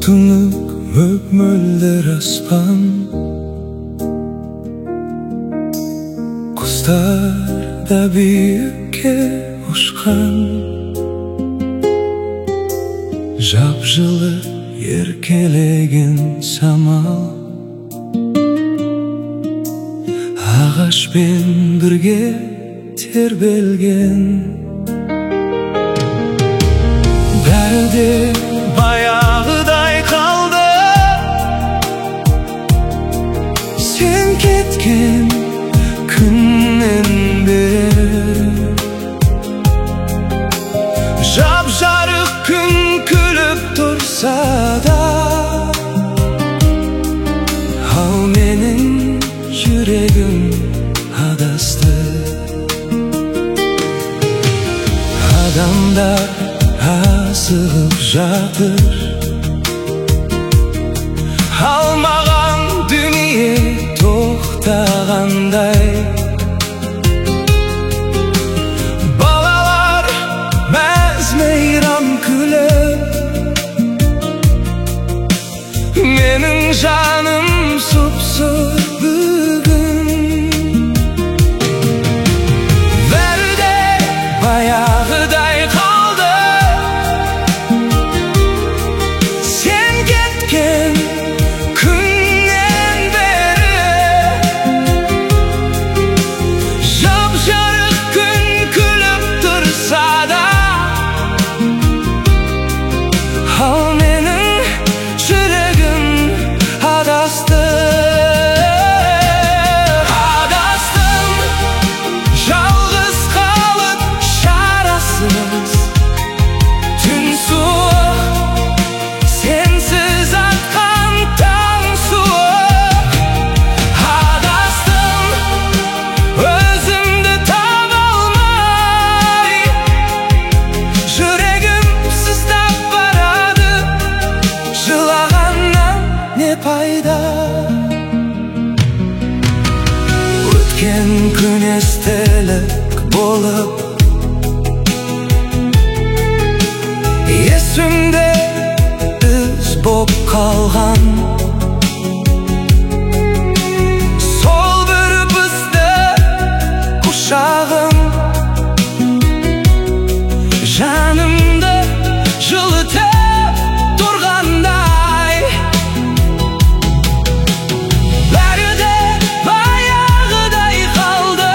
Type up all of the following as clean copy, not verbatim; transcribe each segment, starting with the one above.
Tunuk mөп-мөлдір аспан, құстар да биікке ұшқан, жап-жылы еркелеген самал, ағашпен бірге тербелген. Бәрі де баяғыдай қалды, сен кеткен күннен бері. Жап-жарық күн күліп тұрса да, ал менің жүрегім адасты. Адамдар асығып жатыр, ал маған дүние тоқтағандай. Балалар мәз-мейрам күліп, менің жаным сұп-сұр бүгін. Бәрі де баяғыдай қалды, сен кеткен күннен бері. Жап-жарық күн күліп тұрса да, ал менің жүрегім адасты. Жалғыз қалып шарасыз, түн суық, сенсіз атқан таң суық. Адастым, өзімді таба алмай, жүрегім сыздап барады. Жылағаннан не пайда? Өткен күн естелік болып, есімде із боп қалған. Сол бір бізді құшағым, жанымды жылытып тұрғандай. Бәрі де баяғыдай қалды,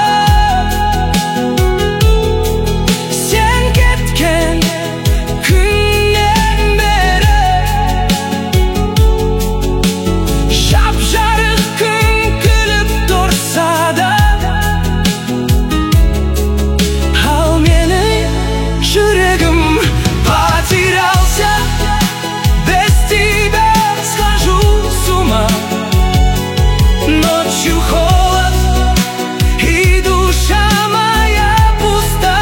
сен кеткен күннен бері. Жап-жарық күн күліп тұрса да, ал менің жүрегім потерялся. Без тебя схожу с ума, ночью холод и душа моя пуста.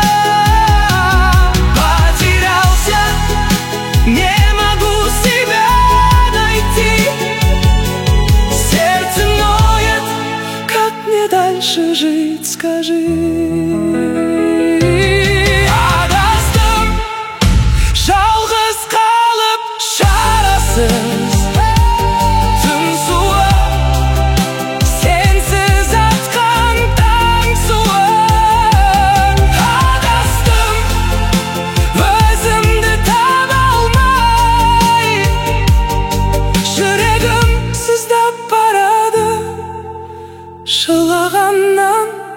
Потерялся, не могу себя найти. Сердце ноет, как мне дальше жить, скажи. Адастым, жалғыз қалып шарасыз, түн суық, сенсіз атқан таң суық. Адастым, өзімді таба алмай, жүрегім сыздап барады. Жылағаннан